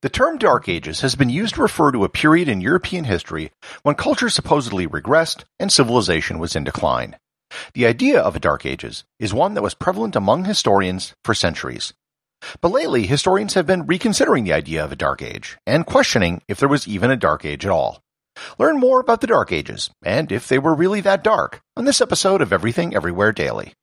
The term Dark Ages has been used to refer to a period in European history when culture supposedly regressed and civilization was in decline. The idea of a Dark Ages is one that was prevalent among historians for centuries. But lately, historians have been reconsidering the idea of a Dark Age and questioning if there was even a Dark Age at all. Learn more about the Dark Ages and if they were really that dark on this episode of Everything Everywhere Daily.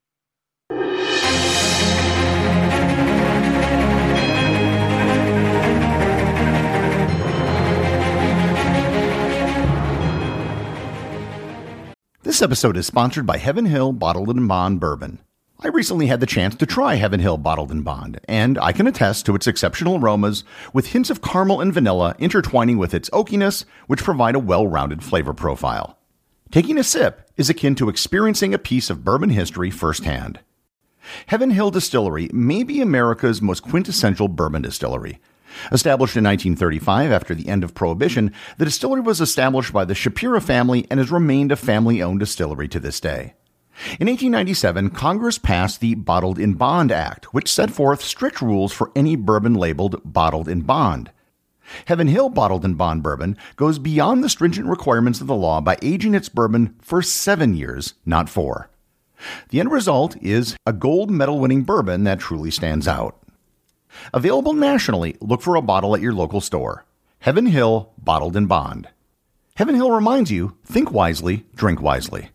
This episode is sponsored by Heaven Hill Bottled & Bond Bourbon. I recently had the chance to try Heaven Hill Bottled & Bond, and I can attest to its exceptional aromas with hints of caramel and vanilla intertwining with its oakiness, which provide a well-rounded flavor profile. Taking a sip is akin to experiencing a piece of bourbon history firsthand. Heaven Hill Distillery may be America's most quintessential bourbon distillery. Established in 1935 after the end of Prohibition, the distillery was established by the Shapira family and has remained a family-owned distillery to this day. In 1897, Congress passed the Bottled in Bond Act, which set forth strict rules for any bourbon labeled Bottled in Bond. Heaven Hill Bottled in Bond Bourbon goes beyond the stringent requirements of the law by aging its bourbon for 7 years, not 4. The end result is a gold medal-winning bourbon that truly stands out. Available nationally, look for a bottle at your local store. Heaven Hill Bottled in Bond. Heaven Hill reminds you, think wisely, drink wisely.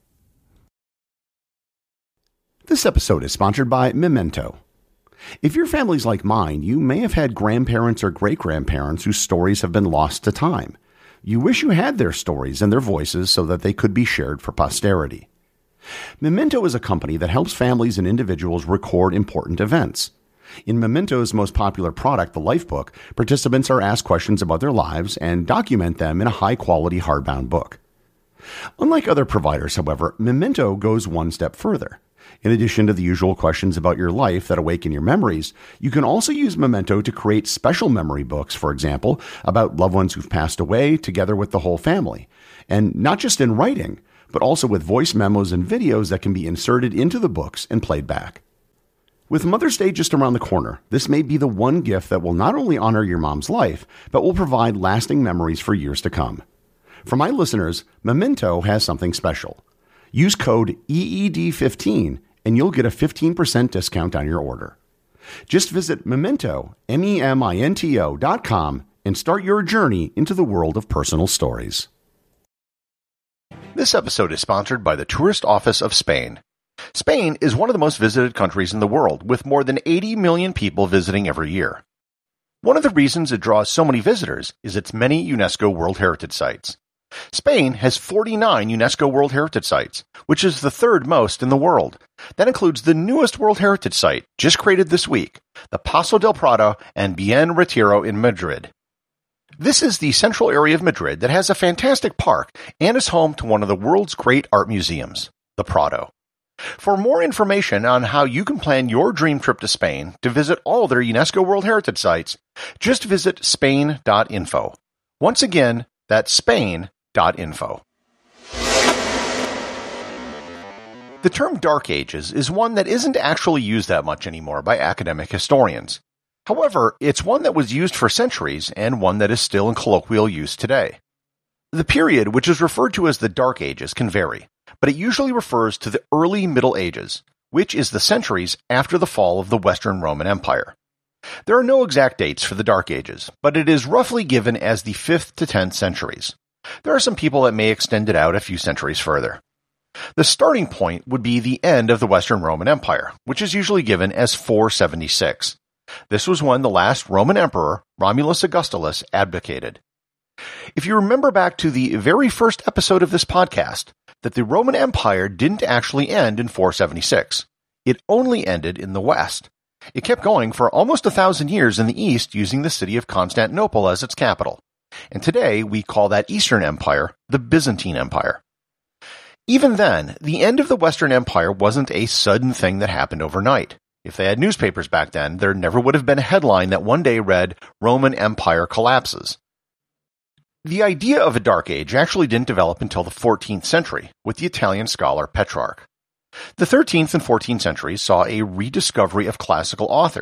This episode is sponsored by Memento. If your family's like mine, you may have had grandparents or great-grandparents whose stories have been lost to time. You wish you had their stories and their voices so that they could be shared for posterity. Memento is a company that helps families and individuals record important events. In Memento's most popular product, the Lifebook, participants are asked questions about their lives and document them in a high-quality hardbound book. Unlike other providers, however, Memento goes one step further. In addition to the usual questions about your life that awaken your memories, you can also use Memento to create special memory books, for example, about loved ones who've passed away together with the whole family. And not just in writing, but also with voice memos and videos that can be inserted into the books and played back. With Mother's Day just around the corner, this may be the one gift that will not only honor your mom's life, but will provide lasting memories for years to come. For my listeners, Memento has something special. Use code EED15 and you'll get a 15% discount on your order. Just visit Memento, MEMINTO.com and start your journey into the world of personal stories. This episode is sponsored by the Tourist Office of Spain. Spain is one of the most visited countries in the world, with more than 80 million people visiting every year. One of the reasons it draws so many visitors is its many UNESCO World Heritage Sites. Spain has 49 UNESCO World Heritage Sites, which is the third most in the world. That includes the newest World Heritage Site, just created this week, the Paso del Prado and Bien Retiro in Madrid. This is the central area of Madrid that has a fantastic park and is home to one of the world's great art museums, the Prado. For more information on how you can plan your dream trip to Spain to visit all their UNESCO World Heritage Sites, just visit Spain.info. Once again, that's Spain.info. The term Dark Ages is one that isn't actually used that much anymore by academic historians. However, it's one that was used for centuries and one that is still in colloquial use today. The period, which is referred to as the Dark Ages, can vary, but it usually refers to the early Middle Ages, which is the centuries after the fall of the Western Roman Empire. There are no exact dates for the Dark Ages, but it is roughly given as the 5th to 10th centuries. There are some people that may extend it out a few centuries further. The starting point would be the end of the Western Roman Empire, which is usually given as 476. This was when the last Roman emperor, Romulus Augustulus, abdicated. If you remember back to the very first episode of this podcast, that the Roman Empire didn't actually end in 476. It only ended in the West. It kept going for almost 1,000 years in the East using the city of Constantinople as its capital. And today we call that Eastern Empire the Byzantine Empire. Even then, the end of the Western Empire wasn't a sudden thing that happened overnight. If they had newspapers back then, there never would have been a headline that one day read, "Roman Empire collapses." The idea of a Dark Age actually didn't develop until the 14th century, with the Italian scholar Petrarch. The 13th and 14th centuries saw a rediscovery of classical authors,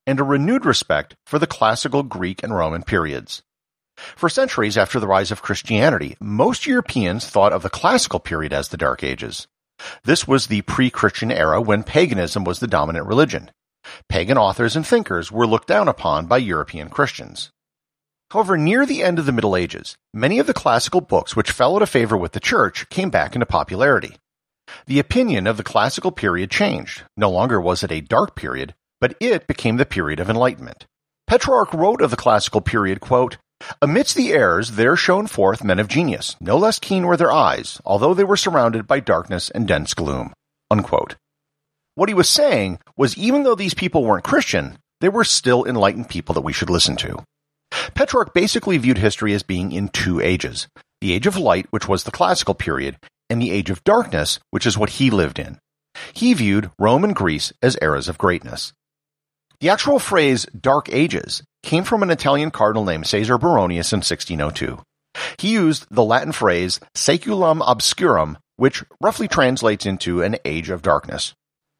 and a renewed respect for the classical Greek and Roman periods. For centuries after the rise of Christianity, most Europeans thought of the classical period as the Dark Ages. This was the pre-Christian era when paganism was the dominant religion. Pagan authors and thinkers were looked down upon by European Christians. However, near the end of the Middle Ages, many of the classical books which fell out of favor with the Church came back into popularity. The opinion of the classical period changed. No longer was it a dark period, but it became the period of enlightenment. Petrarch wrote of the classical period, quote, "Amidst the airs there shone forth men of genius, no less keen were their eyes, although they were surrounded by darkness and dense gloom." Unquote. What he was saying was even though these people weren't Christian, they were still enlightened people that we should listen to. Petrarch basically viewed history as being in two ages, the Age of Light, which was the classical period, and the Age of Darkness, which is what he lived in. He viewed Rome and Greece as eras of greatness. The actual phrase Dark Ages came from an Italian cardinal named Caesar Baronius in 1602. He used the Latin phrase saeculum obscurum, which roughly translates into an age of darkness.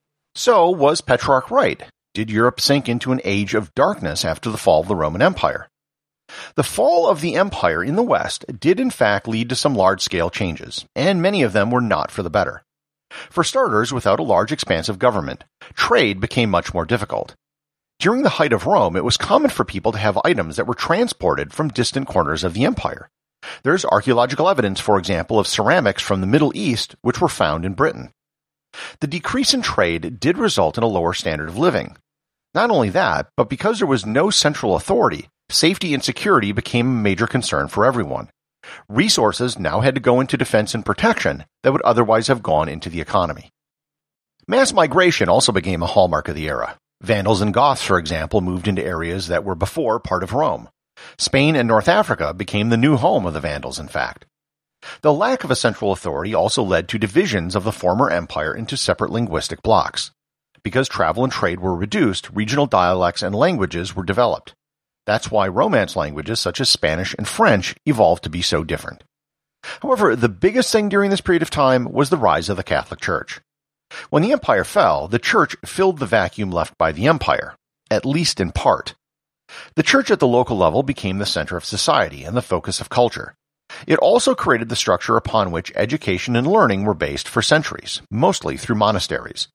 So, was Petrarch right? Did Europe sink into an age of darkness after the fall of the Roman Empire? The fall of the empire in the West did in fact lead to some large-scale changes, and many of them were not for the better. For starters, without a large expansive government, trade became much more difficult. During the height of Rome, it was common for people to have items that were transported from distant corners of the empire. There's archaeological evidence, for example, of ceramics from the Middle East which were found in Britain. The decrease in trade did result in a lower standard of living. Not only that, but because there was no central authority, safety and security became a major concern for everyone. Resources now had to go into defense and protection that would otherwise have gone into the economy. Mass migration also became a hallmark of the era. Vandals and Goths, for example, moved into areas that were before part of Rome. Spain and North Africa became the new home of the Vandals, in fact. The lack of a central authority also led to divisions of the former empire into separate linguistic blocks. Because travel and trade were reduced, regional dialects and languages were developed. That's why Romance languages such as Spanish and French evolved to be so different. However, the biggest thing during this period of time was the rise of the Catholic Church. When the empire fell, the church filled the vacuum left by the empire, at least in part. The church at the local level became the center of society and the focus of culture. It also created the structure upon which education and learning were based for centuries, mostly through monasteries.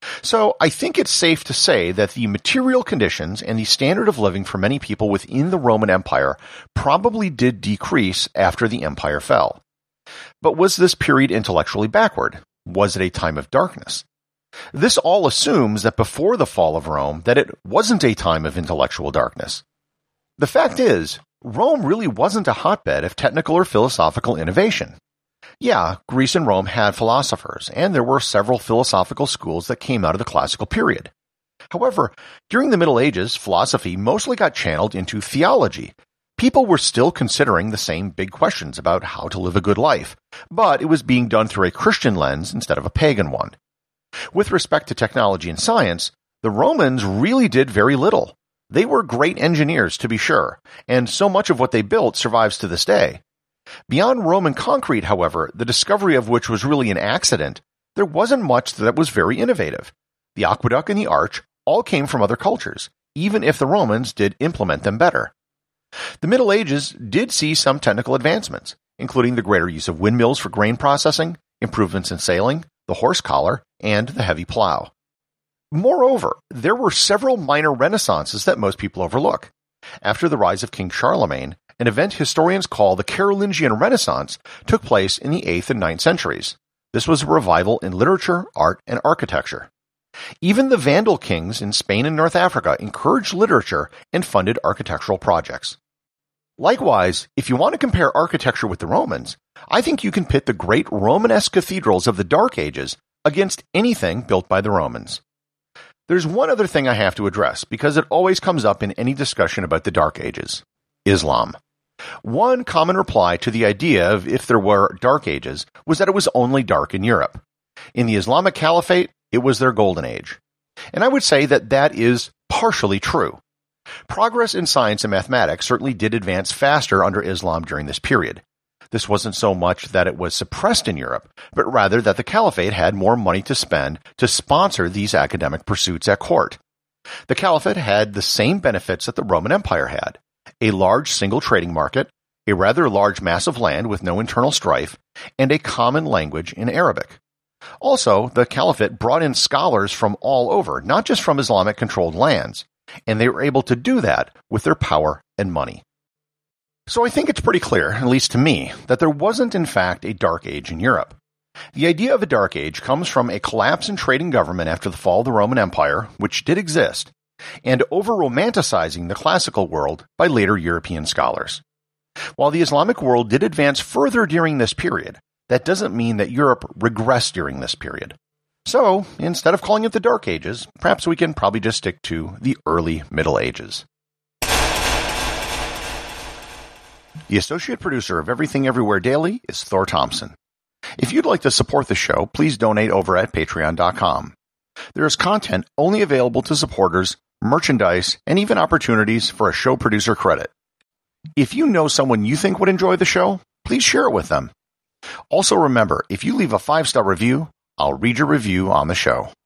So I think it's safe to say that the material conditions and the standard of living for many people within the Roman Empire probably did decrease after the empire fell. But was this period intellectually backward? Was it a time of darkness? This all assumes that before the fall of Rome, that it wasn't a time of intellectual darkness. The fact is, Rome really wasn't a hotbed of technical or philosophical innovation. Yeah, Greece and Rome had philosophers, and there were several philosophical schools that came out of the classical period. However, during the Middle Ages, philosophy mostly got channeled into theology. People were still considering the same big questions about how to live a good life, but it was being done through a Christian lens instead of a pagan one. With respect to technology and science, the Romans really did very little. They were great engineers, to be sure, and so much of what they built survives to this day. Beyond Roman concrete, however, the discovery of which was really an accident, there wasn't much that was very innovative. The aqueduct and the arch all came from other cultures, even if the Romans did implement them better. The Middle Ages did see some technical advancements, including the greater use of windmills for grain processing, improvements in sailing, the horse collar, and the heavy plow. Moreover, there were several minor renaissances that most people overlook. After the rise of King Charlemagne, an event historians call the Carolingian Renaissance took place in the 8th and 9th centuries. This was a revival in literature, art, and architecture. Even the Vandal kings in Spain and North Africa encouraged literature and funded architectural projects. Likewise, if you want to compare architecture with the Romans, I think you can pit the great Romanesque cathedrals of the Dark Ages against anything built by the Romans. There's one other thing I have to address because it always comes up in any discussion about the Dark Ages: Islam. One common reply to the idea of if there were Dark Ages was that it was only dark in Europe. In the Islamic Caliphate, it was their golden age. And I would say that that is partially true. Progress in science and mathematics certainly did advance faster under Islam during this period. This wasn't so much that it was suppressed in Europe, but rather that the Caliphate had more money to spend to sponsor these academic pursuits at court. The Caliphate had the same benefits that the Roman Empire had: a large single trading market, a rather large mass of land with no internal strife, and a common language in Arabic. Also, the Caliphate brought in scholars from all over, not just from Islamic-controlled lands, and they were able to do that with their power and money. So I think it's pretty clear, at least to me, that there wasn't in fact a Dark Age in Europe. The idea of a Dark Age comes from a collapse in trading government after the fall of the Roman Empire, which did exist, and over-romanticizing the classical world by later European scholars. While the Islamic world did advance further during this period, that doesn't mean that Europe regressed during this period. So, instead of calling it the Dark Ages, perhaps we can probably just stick to the early Middle Ages. The associate producer of Everything Everywhere Daily is Thor Thompson. If you'd like to support the show, please donate over at patreon.com. There is content only available to supporters, merchandise, and even opportunities for a show producer credit. If you know someone you think would enjoy the show, please share it with them. Also remember, if you leave a 5-star review, I'll read your review on the show.